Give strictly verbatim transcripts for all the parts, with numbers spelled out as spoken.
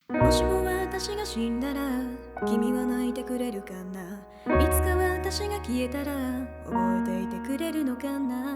もしも私が死んだら君は泣いてくれるかな。いつか私が消えたら覚えていてくれるのかな。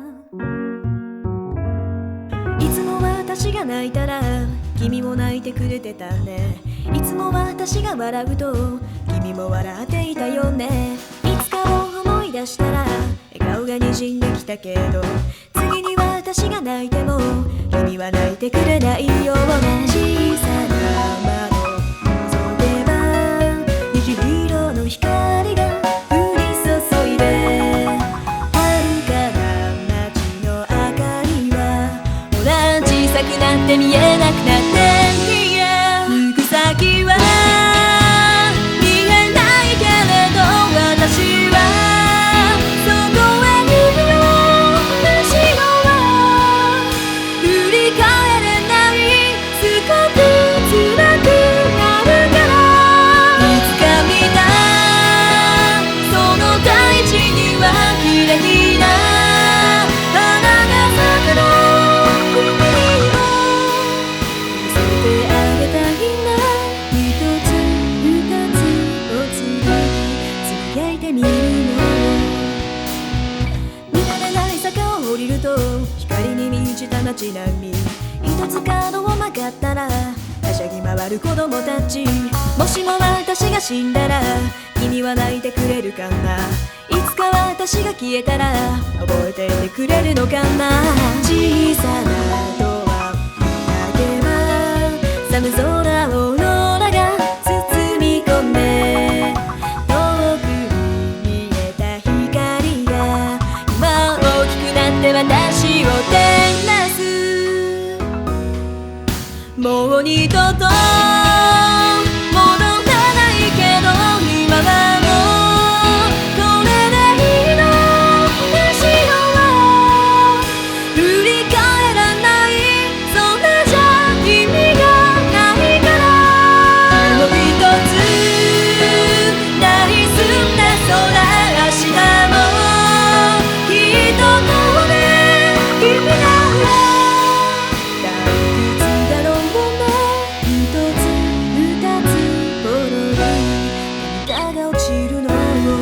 いつも私が泣いたら君も泣いてくれてたね。いつも私が笑うと君も笑っていたよね。いつかを思い出したら笑顔がにじんできたけど、次に私が泣いても君は泣いてくれないような。小さな窓覗けば虹色の光が降り注いで、遥かな街の明かりはほら小さくなって見えなくなって、行く先は見えないけれど私はそこへ行くよ。後ろは振り返れない、すごく辛くなるから。いつか見たその大地には綺麗な花が咲くの。君にも見せてあげたいな。一つ二つをつりつぶやいてみるの。見慣れない坂を降りると光に満ちた街並み、一つ角を曲がったらはしゃぎ回る子供たち。もしも私が死んだら君は泣いてくれるかな。いつか私が消えたら覚えていてくれるのかな。小さなドア開けば寒空をオーロラが包み込んで、遠くに見えた光が今大きくなって私を照らす。もう二度と戻らないけど今はもうこれでいいの。後ろは振り返らない、それじゃ意味がないから。もう一つない澄んだ空、明日もきっとこれ君なら退屈だろうね。一つ二つポロリ涙が落ちるの。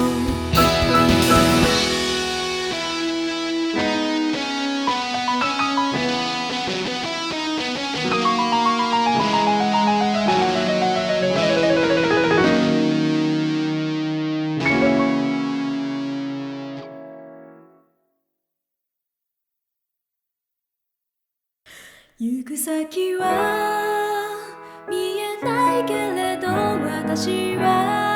行く先は見えないけれど私は